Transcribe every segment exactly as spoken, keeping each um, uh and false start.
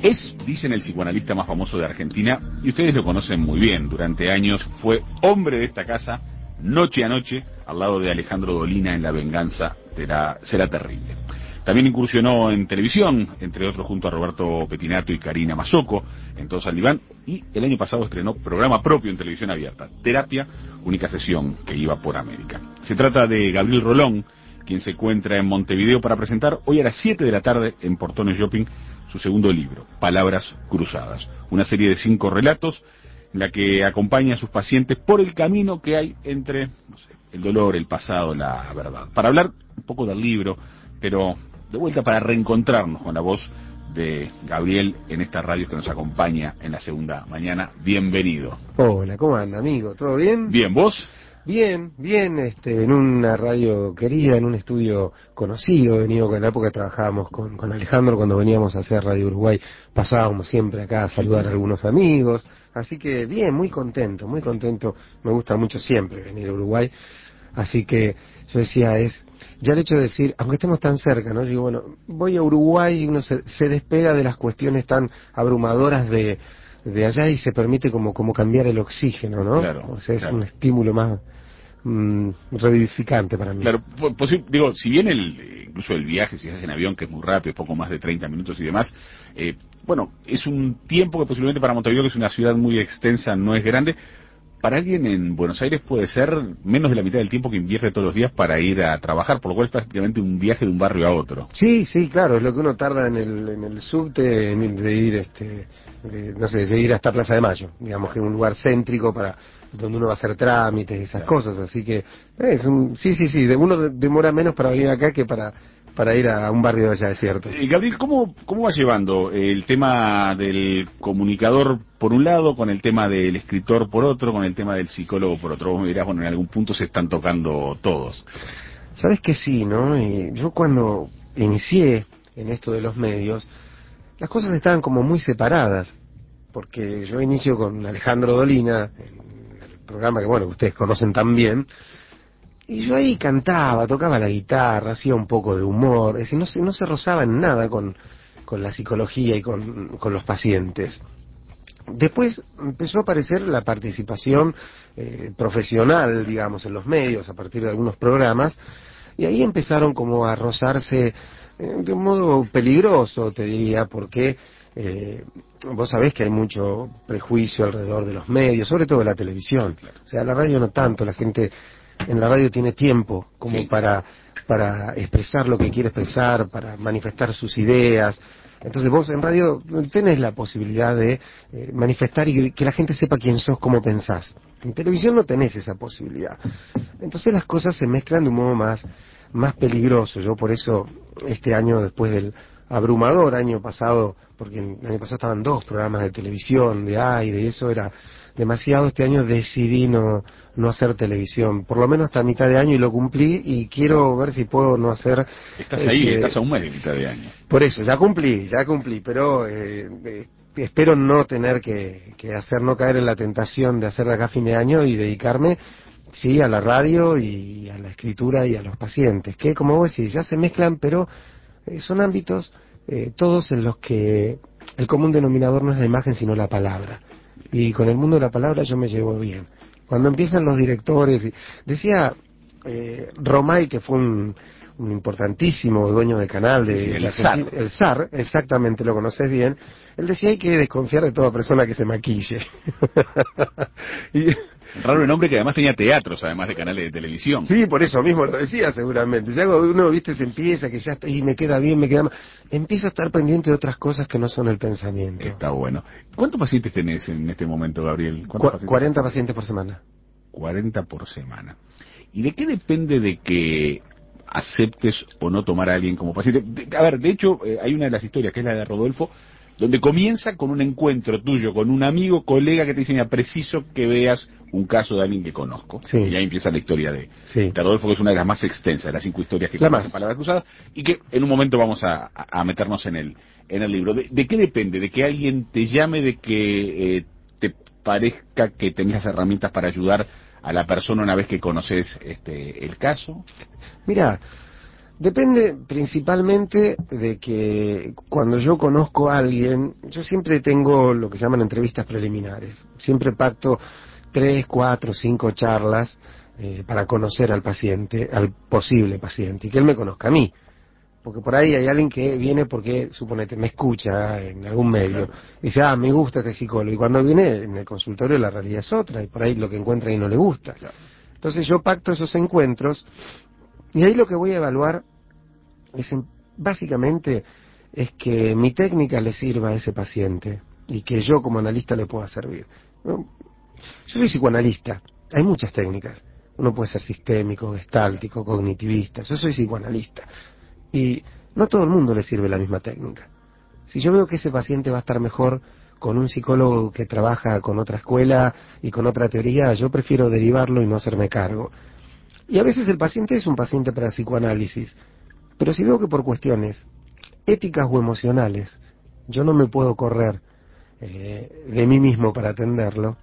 Es, dicen, el psicoanalista más famoso de Argentina, y ustedes lo conocen muy bien. Durante años fue hombre de esta casa, noche a noche, al lado de Alejandro Dolina en La venganza será, será terrible. También incursionó en televisión, entre otros junto a Roberto Petinato y Karina Mazzocco, en Todo San Liván, y el año pasado estrenó programa propio en televisión abierta, Terapia, única sesión que iba por América. Se trata de Gabriel Rolón, quien se encuentra en Montevideo para presentar hoy a las siete de la tarde en Portones Shopping su segundo libro, Palabras Cruzadas, una serie de cinco relatos en la que acompaña a sus pacientes por el camino que hay entre, no sé, el dolor, el pasado, la verdad. Para hablar un poco del libro, pero de vuelta para reencontrarnos con la voz de Gabriel en esta radio que nos acompaña en la segunda mañana. Bienvenido. Hola, ¿cómo anda, amigo? ¿Todo bien? Bien, ¿vos? Bien, bien, este, en una radio querida, en un estudio conocido, he venido con la época que trabajábamos con, con Alejandro cuando veníamos a hacer Radio Uruguay, pasábamos siempre acá a saludar a algunos amigos, así que bien, muy contento, muy contento, me gusta mucho siempre venir a Uruguay, así que yo decía, es, ya el hecho de decir, aunque estemos tan cerca, ¿no? Yo digo, bueno, voy a Uruguay y uno se, se despega de las cuestiones tan abrumadoras de de allá y se permite como como cambiar el oxígeno, ¿no? Claro, o sea, es claro. un estímulo más mm, revivificante para mí. Claro, pues, digo, si bien el incluso el viaje, si se hace en avión, que es muy rápido, poco más de treinta minutos y demás, eh, bueno, es un tiempo que posiblemente para Montevideo, que es una ciudad muy extensa, no es grande. Para alguien en Buenos Aires puede ser menos de la mitad del tiempo que invierte todos los días para ir a trabajar, por lo cual es prácticamente un viaje de un barrio a otro. Sí, sí, claro, es lo que uno tarda en el, en el subte en, de ir, este, de, no sé, de ir hasta Plaza de Mayo, digamos que es un lugar céntrico para donde uno va a hacer trámites y esas Claro. cosas, así que es un, sí, sí, sí, de, uno demora menos para venir acá que para para ir a un barrio de allá, es cierto. Eh, Gabriel, ¿cómo, ¿cómo va llevando el tema del comunicador por un lado, con el tema del escritor por otro, con el tema del psicólogo por otro? Vos me dirás, bueno, en algún punto se están tocando todos. Sabes que sí, ¿no? Y yo cuando inicié en esto de los medios, las cosas estaban como muy separadas, porque yo inicio con Alejandro Dolina, en el programa que, bueno, ustedes conocen tan bien, y yo ahí cantaba, tocaba la guitarra, hacía un poco de humor, es decir, no se, no se rozaba en nada con, con la psicología y con, con los pacientes. Después empezó a aparecer la participación eh, profesional, digamos, en los medios, a partir de algunos programas, y ahí empezaron como a rozarse eh, de un modo peligroso, te diría, porque eh, vos sabés que hay mucho prejuicio alrededor de los medios, sobre todo de la televisión. O sea, la radio no tanto, la gente en la radio tiene tiempo como Sí. para, para expresar lo que quiere expresar, para manifestar sus ideas. Entonces vos en radio tenés la posibilidad de eh, manifestar y que la gente sepa quién sos, cómo pensás. En televisión no tenés esa posibilidad. Entonces las cosas se mezclan de un modo más, más peligroso. Yo por eso este año, después del abrumador año pasado, porque el año pasado estaban dos programas de televisión, de aire, y eso era demasiado, este año decidí no, no hacer televisión, por lo menos hasta mitad de año, y lo cumplí, y quiero ver si puedo no hacer... Estás ahí, este, estás a un mes de mitad de año. Por eso, ya cumplí, ya cumplí, pero eh, eh, espero no tener que, que hacer, no caer en la tentación de hacer de acá a fin de año y dedicarme, sí, a la radio y a la escritura y a los pacientes, que como vos decís, ya se mezclan, pero eh, son ámbitos eh, todos en los que el común denominador no es la imagen, sino la palabra. Y con el mundo de la palabra yo me llevo bien. Cuando empiezan los directores, y, decía eh, Romay, que fue un, un importantísimo dueño de canal de, Sí, el de Argentina, zar. el zar, exactamente, lo conoces bien, él decía hay que desconfiar de toda persona que se maquille. y, Raro el nombre, que además tenía teatros, además de canales de televisión. Sí, por eso mismo lo decía seguramente. Ya cuando uno, viste, se empieza, que ya está, y me queda bien, me queda mal, empieza a estar pendiente de otras cosas que no son el pensamiento. Está bueno. ¿Cuántos pacientes tenés en este momento, Gabriel? Cu pacientes cuarenta tenés? Pacientes por semana. cuarenta por semana. ¿Y de qué depende de que aceptes o no tomar a alguien como paciente? De, a ver, de hecho, eh, hay una de las historias, que es la de Rodolfo, donde comienza con un encuentro tuyo con un amigo, colega, que te dice, mira, preciso que veas un caso de alguien que conozco. Sí. Y ahí empieza la historia de, sí. de Rodolfo, que es una de las más extensas, de las cinco historias que la conocen más. Palabras Cruzadas, y que en un momento vamos a, a, a meternos en el, en el libro. ¿De, ¿De qué depende? ¿De que alguien te llame, de que eh, te parezca que tenés las herramientas para ayudar a la persona una vez que conoces este, el caso? Mira, Depende principalmente de que cuando yo conozco a alguien, yo siempre tengo lo que se llaman entrevistas preliminares. Siempre pacto tres, cuatro, cinco charlas eh, para conocer al paciente, al posible paciente, y que él me conozca a mí. Porque por ahí hay alguien que viene porque, suponete, me escucha en algún medio, Claro. y dice, ah, me gusta este psicólogo, y cuando viene en el consultorio la realidad es otra, y por ahí lo que encuentra ahí no le gusta. Claro. Entonces yo pacto esos encuentros, y ahí lo que voy a evaluar es, en- básicamente, es que mi técnica le sirva a ese paciente, y que yo como analista le pueda servir. ¿No? Yo soy psicoanalista, hay muchas técnicas. Uno puede ser sistémico, gestáltico, cognitivista, yo soy psicoanalista. Y no a todo el mundo le sirve la misma técnica. Si yo veo que ese paciente va a estar mejor con un psicólogo que trabaja con otra escuela y con otra teoría, yo prefiero derivarlo y no hacerme cargo. Y a veces el paciente es un paciente para psicoanálisis, pero si veo que por cuestiones éticas o emocionales yo no me puedo correr eh, de mí mismo para atenderlo,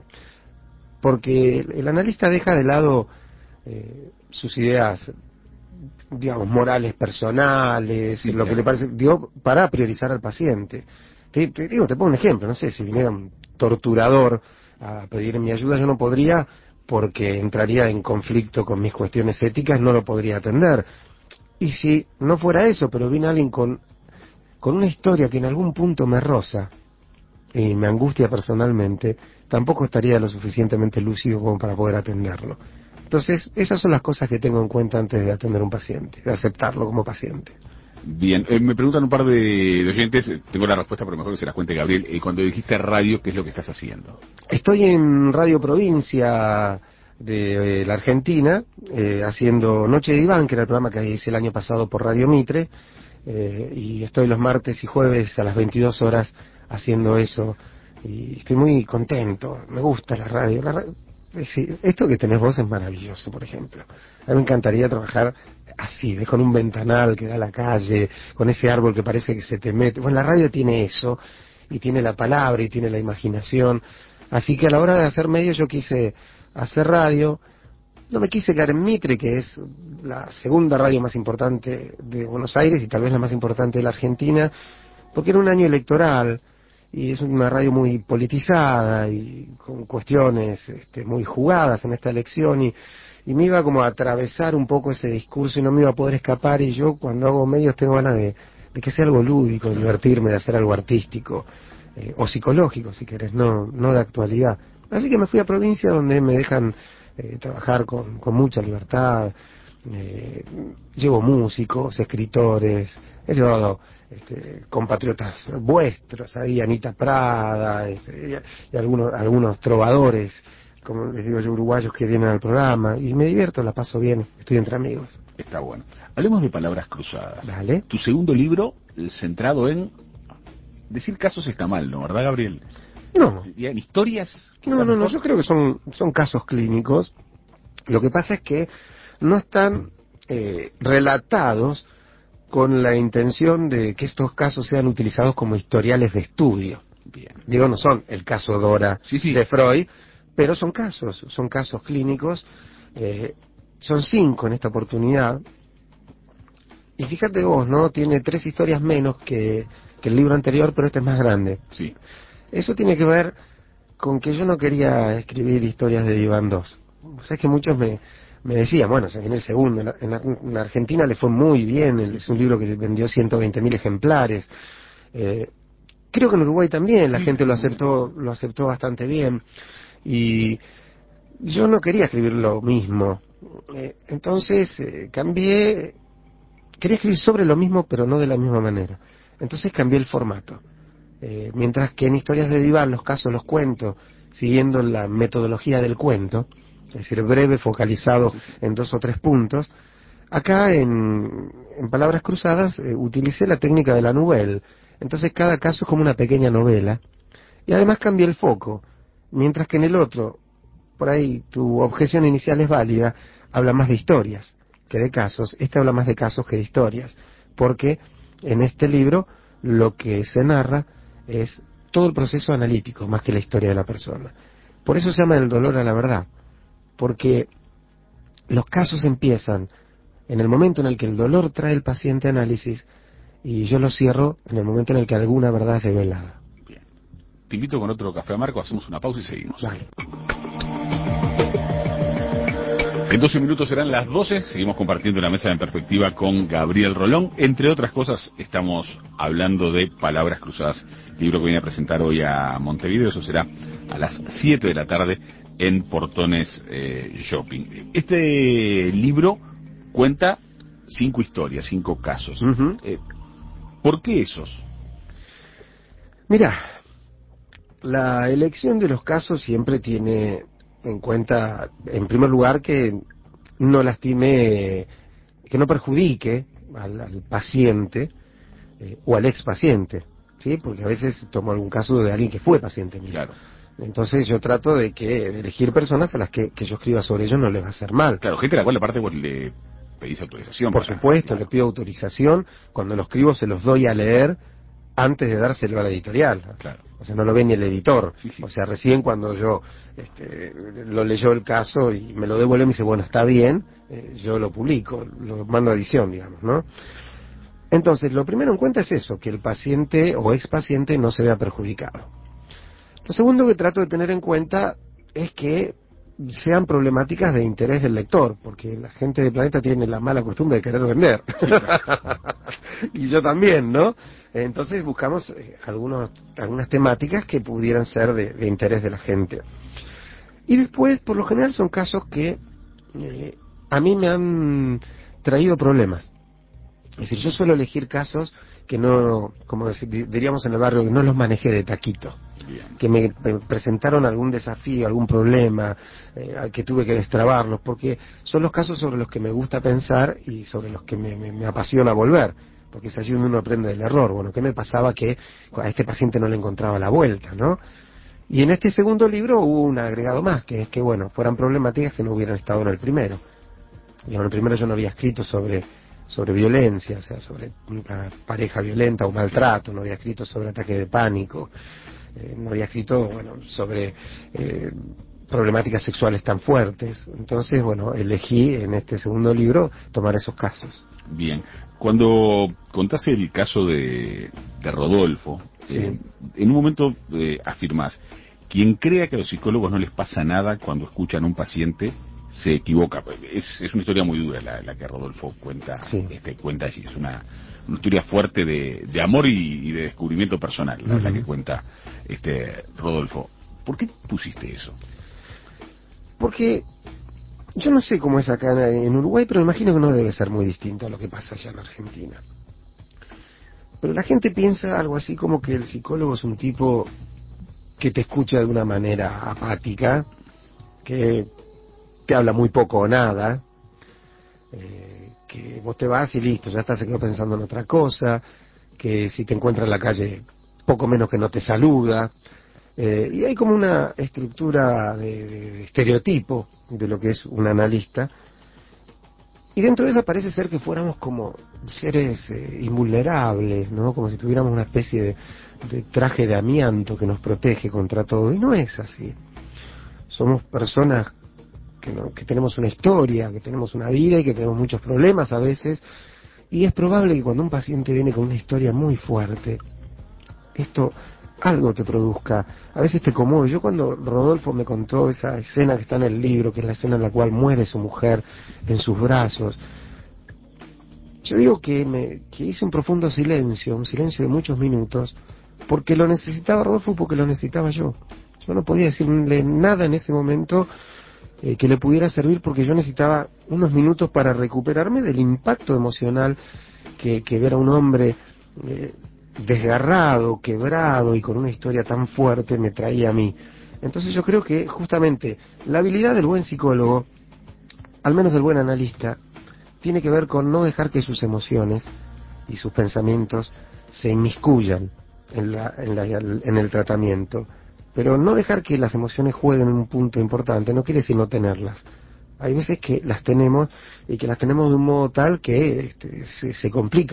porque el, el analista deja de lado eh, sus ideas, digamos, morales personales, Sí, lo que le claro. parece, digo, para priorizar al paciente. Te, te digo, te pongo un ejemplo, no sé, si viniera un torturador a pedir mi ayuda, yo no podría, porque entraría en conflicto con mis cuestiones éticas, no lo podría atender. Y si no fuera eso, pero viene alguien con, con una historia que en algún punto me roza y me angustia personalmente, tampoco estaría lo suficientemente lúcido como para poder atenderlo. Entonces, esas son las cosas que tengo en cuenta antes de atender a un paciente, de aceptarlo como paciente. Bien, eh, me preguntan un par de, de oyentes, eh, tengo la respuesta, pero mejor que se las cuente Gabriel. Eh, cuando dijiste radio, ¿qué es lo que estás haciendo? Estoy en Radio Provincia de eh, la Argentina, eh, haciendo Noche de Iván, que era el programa que hice el año pasado por Radio Mitre, eh, y estoy los martes y jueves a las veintidós horas haciendo eso, y estoy muy contento, me gusta la radio. La ra- es decir, esto que tenés vos es maravilloso, por ejemplo. A mí me encantaría trabajar así, ¿ves? Con un ventanal que da a la calle, con ese árbol que parece que se te mete. Bueno, la radio tiene eso, y tiene la palabra, y tiene la imaginación. Así que a la hora de hacer medios yo quise hacer radio. No me quise quedar en Mitre, que es la segunda radio más importante de Buenos Aires y tal vez la más importante de la Argentina, porque era un año electoral y es una radio muy politizada y con cuestiones este, muy jugadas en esta elección, y, y me iba como a atravesar un poco ese discurso y no me iba a poder escapar, y yo cuando hago medios tengo ganas de, de que sea algo lúdico, de divertirme, de hacer algo artístico eh, o psicológico si querés, no, no de actualidad. Así que me fui a provincia donde me dejan eh, trabajar con, con mucha libertad. Eh, llevo músicos, escritores, he llevado este, compatriotas vuestros, ahí Anita Prada, este, y, y algunos, algunos trovadores, como les digo yo, uruguayos que vienen al programa, y me divierto, la paso bien, estoy entre amigos. Está bueno. Hablemos de palabras cruzadas. Dale. Tu segundo libro, eh, centrado en... Decir casos está mal, ¿no? ¿Verdad, Gabriel? No, Y en historias, no, quizás no, no, mejor. yo creo que son, son casos clínicos. Lo que pasa es que no están eh, relatados con la intención de que estos casos sean utilizados como historiales de estudio. Bien. Digo, no son el caso Dora Sí, sí. de Freud, pero son casos, son casos clínicos, eh, son cinco en esta oportunidad. Y fíjate vos, ¿no? Tiene tres historias menos que, que el libro anterior, pero este es más grande. Sí. Eso tiene que ver con que yo no quería escribir historias de Diván dos. O sea, es que muchos me, me decían, bueno, se viene el segundo, en, en, en Argentina le fue muy bien, es un libro que vendió ciento veinte mil ejemplares. Eh, creo que en Uruguay también la Sí, gente lo muy bien. aceptó, lo aceptó bastante bien. Y yo no quería escribir lo mismo. Eh, entonces eh, cambié, quería escribir sobre lo mismo, pero no de la misma manera. Entonces cambié el formato. Eh, mientras que en Historias de Diván los casos los cuento siguiendo la metodología del cuento, es decir, breve, focalizado Sí, sí. en dos o tres puntos, acá en, en Palabras Cruzadas eh, utilicé la técnica de la nouvelle. Entonces cada caso es como una pequeña novela, y además cambié el foco. Mientras que en el otro, por ahí tu objeción inicial es válida, habla más de historias que de casos. Este habla más de casos que de historias, porque en este libro lo que se narra es todo el proceso analítico más que la historia de la persona. Por eso se llama El dolor a la verdad, porque los casos empiezan en el momento en el que el dolor trae el paciente análisis, y yo lo cierro en el momento en el que alguna verdad es develada. Bien. Te invito con otro café amargo, hacemos una pausa y seguimos. Dale. En doce minutos serán las doce, seguimos compartiendo la mesa en perspectiva con Gabriel Rolón. Entre otras cosas, estamos hablando de Palabras Cruzadas, libro que viene a presentar hoy a Montevideo. Eso será a las siete de la tarde en Portones eh, Shopping. Este libro cuenta cinco historias, cinco casos. Uh-huh. Eh, ¿Por qué esos? Mira, la elección de los casos siempre tiene en cuenta, en primer lugar, que no lastime, que no perjudique al, al paciente eh, o al ex paciente, ¿sí? Porque a veces tomo algún caso de alguien que fue paciente mío. Claro. Entonces yo trato de que de elegir personas a las que, que yo escriba sobre ellos no les va a hacer mal. Claro, gente a la cual aparte vos le pedís autorización. Por para, supuesto, claro. le pido autorización. Cuando lo escribo se los doy a leer antes de dárselo a la editorial. Claro. O sea, no lo ve ni el editor. Sí, sí. O sea, recién cuando yo este, lo leyó el caso y me lo devuelve, me dice, bueno, está bien, eh, yo lo publico, lo mando a edición, digamos, ¿no? Entonces, lo primero en cuenta es eso, que el paciente o ex paciente no se vea perjudicado. Lo segundo que trato de tener en cuenta es que sean problemáticas de interés del lector, porque la gente de Planeta tiene la mala costumbre de querer vender. Sí, claro. Y yo también, ¿no? Entonces buscamos eh, algunos, algunas temáticas que pudieran ser de, de interés de la gente. Y después, por lo general, son casos que eh, a mí me han traído problemas. Es decir, yo suelo elegir casos que no, como decir, diríamos en el barrio, que no los manejé de taquito. Bien. Que me, me presentaron algún desafío, algún problema, eh, que tuve que destrabarlos, porque son los casos sobre los que me gusta pensar y sobre los que me, me, me apasiona volver, porque es allí donde uno aprende del error. Bueno, ¿qué me pasaba que a este paciente no le encontraba la vuelta, no? Y en este segundo libro hubo un agregado más, que es que, bueno, fueran problemáticas que no hubieran estado en el primero. Y en el primero yo no había escrito sobre sobre violencia, o sea, sobre una pareja violenta o maltrato, no había escrito sobre ataque de pánico, eh, no había escrito, bueno, sobre eh, problemáticas sexuales tan fuertes. Entonces, bueno, elegí en este segundo libro tomar esos casos. Bien. Cuando contás el caso de, de Rodolfo, sí. eh, en un momento eh, afirmás, quien crea que a los psicólogos no les pasa nada cuando escuchan a un paciente se equivoca. Es, es una historia muy dura la, la que Rodolfo cuenta, sí. este, cuenta allí. Es una, una historia fuerte de, de amor y, y de descubrimiento personal, la, uh-huh. la que cuenta este Rodolfo. ¿Por qué pusiste eso? Porque yo no sé cómo es acá en Uruguay, pero imagino que no debe ser muy distinto a lo que pasa allá en Argentina. Pero la gente piensa algo así como que el psicólogo es un tipo que te escucha de una manera apática, que te habla muy poco o nada, eh, que vos te vas y listo, ya está, se quedó pensando en otra cosa, que si te encuentra en la calle poco menos que no te saluda, eh, y hay como una estructura de, de, de estereotipo de lo que es un analista, y dentro de eso parece ser que fuéramos como seres eh, invulnerables, ¿no? Como si tuviéramos una especie de, de traje de amianto que nos protege contra todo, y no es así. Somos personas Que, no, que tenemos una historia, que tenemos una vida y que tenemos muchos problemas a veces, y es probable que cuando un paciente viene con una historia muy fuerte, esto algo te produzca, a veces te conmueve. Yo cuando Rodolfo me contó esa escena que está en el libro, que es la escena en la cual muere su mujer en sus brazos, yo digo que, me, que hice un profundo silencio, un silencio de muchos minutos, porque lo necesitaba Rodolfo, porque lo necesitaba yo. Yo no podía decirle nada en ese momento Eh, que le pudiera servir, porque yo necesitaba unos minutos para recuperarme del impacto emocional que, que ver a un hombre eh, desgarrado, quebrado y con una historia tan fuerte me traía a mí. Entonces yo creo que justamente la habilidad del buen psicólogo, al menos del buen analista, tiene que ver con no dejar que sus emociones y sus pensamientos se inmiscuyan en, la, en, la, en el tratamiento. Pero no dejar que las emociones jueguen un punto importante no quiere decir no tenerlas. Hay veces que las tenemos y que las tenemos de un modo tal que este, se, se complica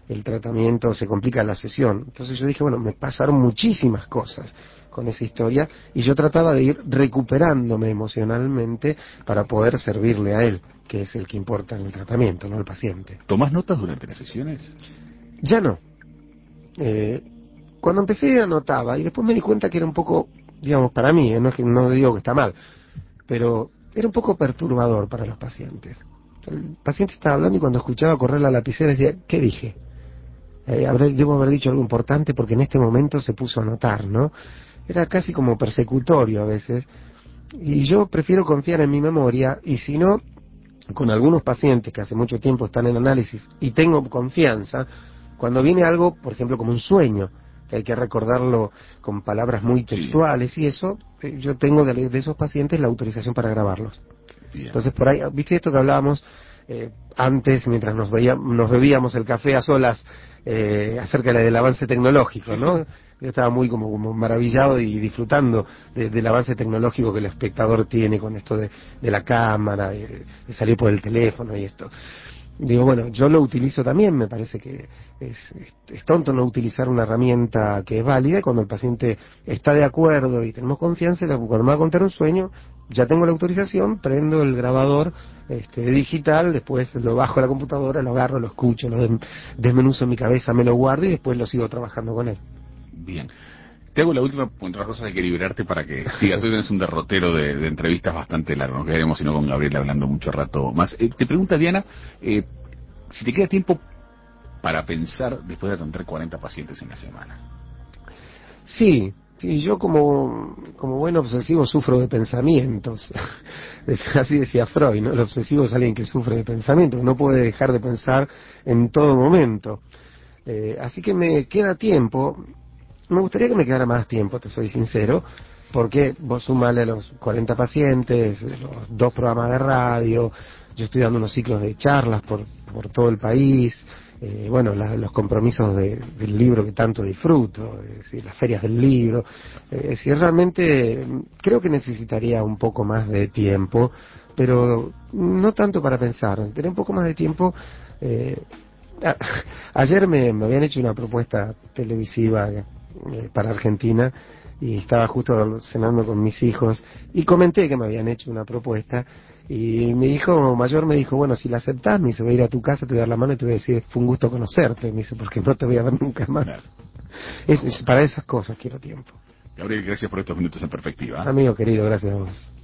el tratamiento, se complica la sesión. Entonces yo dije, bueno, me pasaron muchísimas cosas con esa historia y yo trataba de ir recuperándome emocionalmente para poder servirle a él, que es el que importa en el tratamiento, no el paciente. ¿Tomás notas durante las sesiones? Ya no. Eh, cuando empecé anotaba y después me di cuenta que era un poco, digamos, para mí, eh, no, es que, no digo que está mal, pero era un poco perturbador para los pacientes. El paciente estaba hablando y cuando escuchaba correr la lapicera decía, ¿qué dije? Eh, habré, debo haber dicho algo importante porque en este momento se puso a anotar, ¿no? Era casi como persecutorio a veces. Y yo prefiero confiar en mi memoria y si no, con algunos pacientes que hace mucho tiempo están en análisis y tengo confianza, cuando viene algo, por ejemplo, como un sueño, que hay que recordarlo con palabras muy textuales sí. y eso, eh, yo tengo de, de esos pacientes la autorización para grabarlos. Bien. Entonces, por ahí, ¿viste esto que hablábamos eh, antes, mientras nos, veía, nos bebíamos el café a solas, eh, acerca del avance tecnológico, ¿no? Yo estaba muy como, como maravillado y disfrutando de, del avance tecnológico que el espectador tiene con esto de, de la cámara, de, de salir por el teléfono y esto. Digo, bueno, yo lo utilizo también, me parece que es, es, es tonto no utilizar una herramienta que es válida y cuando el paciente está de acuerdo y tenemos confianza, cuando me va a contar un sueño, ya tengo la autorización, prendo el grabador este, digital, después lo bajo a la computadora, lo agarro, lo escucho, lo desmenuzo en mi cabeza, me lo guardo y después lo sigo trabajando con él. Bien. Te hago la última, entre otras cosas hay que liberarte para que sigas. Hoy tenés un derrotero de, de entrevistas bastante largo. No quedaremos sino con Gabriel hablando mucho rato más. Eh, te pregunta Diana, eh, si te queda tiempo para pensar después de atender cuarenta pacientes en la semana. Sí, sí, yo como, como buen obsesivo sufro de pensamientos. Así decía Freud, ¿no? El obsesivo es alguien que sufre de pensamientos, no puede dejar de pensar en todo momento. Eh, así que me queda tiempo. Me gustaría que me quedara más tiempo, te soy sincero, porque vos sumale a los cuarenta pacientes, los dos programas de radio, yo estoy dando unos ciclos de charlas por, por todo el país, eh, bueno, la, los compromisos de, del libro que tanto disfruto, es decir, las ferias del libro, eh, es decir, realmente creo que necesitaría un poco más de tiempo, pero no tanto para pensar, tener un poco más de tiempo. Eh, a, ayer me, me habían hecho una propuesta televisiva Eh, para Argentina y estaba justo cenando con mis hijos y comenté que me habían hecho una propuesta y mi hijo mayor me dijo, bueno, si la aceptás, me dice, voy a ir a tu casa, te voy a dar la mano y te voy a decir, fue un gusto conocerte, me dice, porque no te voy a ver nunca más. Claro. Es, es, para esas cosas quiero tiempo. Gabriel, gracias por estos minutos en perspectiva. ¿eh? Amigo querido, gracias a vos.